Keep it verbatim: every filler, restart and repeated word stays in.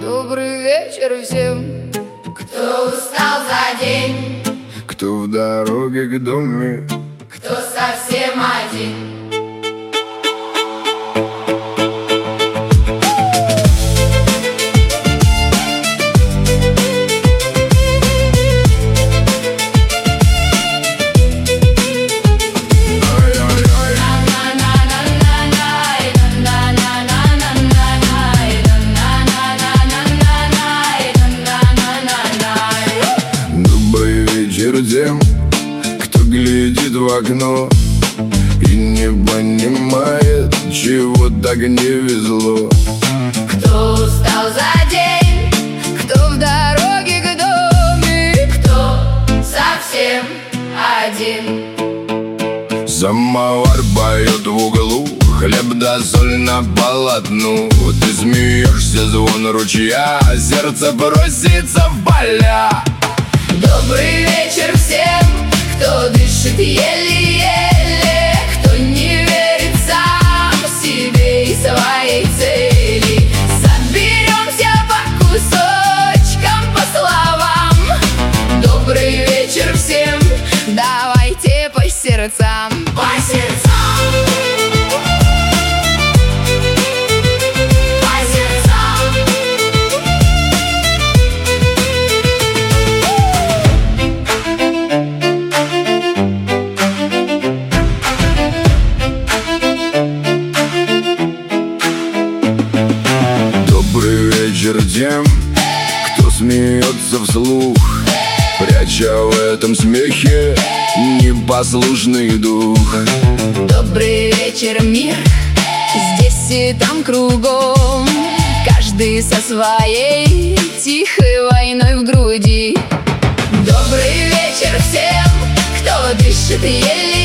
Добрый вечер всем, кто устал за день, кто в дороге к доме, кто совсем один. Тем, кто глядит в окно и не понимает, чего так не везло. Кто устал за день, кто в дороге к доме, кто совсем один. Самовар поет в углу, хлеб да соль на полотну. Ты смеешься, звон ручья, сердце просится в поля. Добрый вечер всем, кто дышит еле-еле, кто не верит сам себе и своей цели. Соберемся по кусочкам, по словам. Добрый вечер всем, давайте по сердцам, по сердцам. Добрый вечер тем, кто смеется вслух, пряча в этом смехе непослушный дух. Добрый вечер, мир, здесь и там кругом, каждый со своей тихой войной в груди. Добрый вечер всем, кто дышит еле